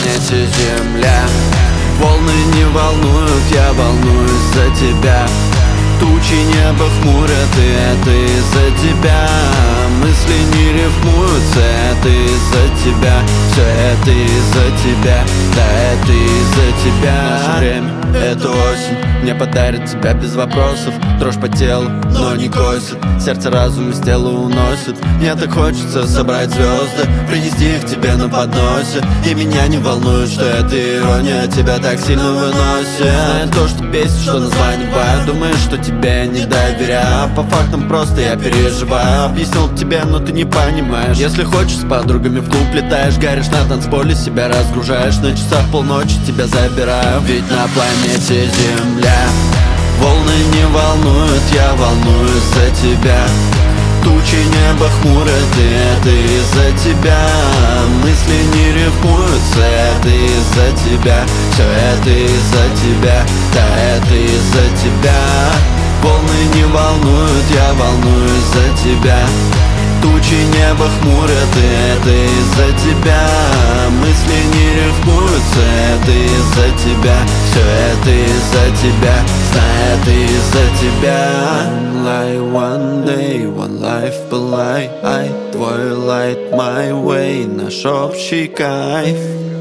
планете Земля. Волны не волнуют, я волнуюсь за тебя. Тучи небо хмурят, и это из-за тебя. Мысли не рифмуются, это из-за тебя. Все это из-за тебя, да, это из-за тебя. Наше время — это осень, мне подарит тебя без вопросов. Дрожь по телу, но не косит, сердце разум из тела уносит. Мне так хочется собрать звезды, принести их тебе на подносе. И меня не волнует, что это ирония тебя так сильно выносит. Знаю то, что бесит, что название бывает. Думаешь, что тебе не доверяю, а по фактам просто я переживаю. Объяснил тебе, но ты не понимаешь. Если хочешь, с подругами в клуб летаешь, горишь на танцполе, себя разгружаешь. На часах полночи тебя забираю, ведь на планете Земля волны не волнуют, я волнуюсь за тебя. Тучи небо хмурят, и это из-за тебя. Мысли не рифмуются, это из-за тебя. Все это из-за тебя, да, это из-за тебя. Волны не волнуют, я волнуюсь за тебя. Тучи небо хмурят, и это из-за тебя. Мысли не рифмуются, это из-за тебя. Все это из-за тебя, знай, это из-за тебя. One day, one life была твой light my way. Наш общий кайф,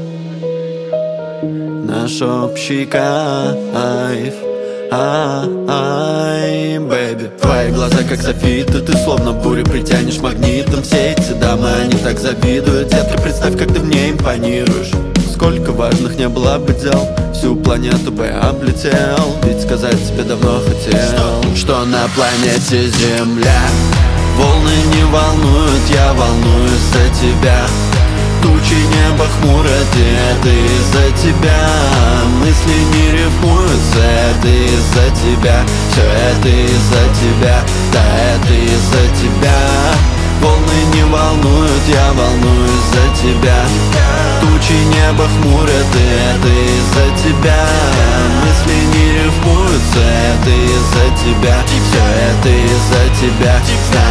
наш общий кайф. Бэйби, твои глаза как софиты, ты словно бурю притянешь магнитом. Все эти дамы, они так завидуют. Детка, представь, как ты мне импонируешь. Сколько важных не было бы дел, всю планету бы облетел. Ведь сказать тебе давно хотел, что на планете Земля волны не волнуют, я волнуюсь за тебя. Тучи небо хмурят, и это из-за тебя. Мысли не рифмуются, это из-за тебя. Все это из-за тебя, да, это из-за тебя. Волны не волнуют, я волнуюсь за тебя. Тучи небо хмурят, и это из-за тебя. Мысли не рифмуются, это из-за тебя. Все это из-за тебя.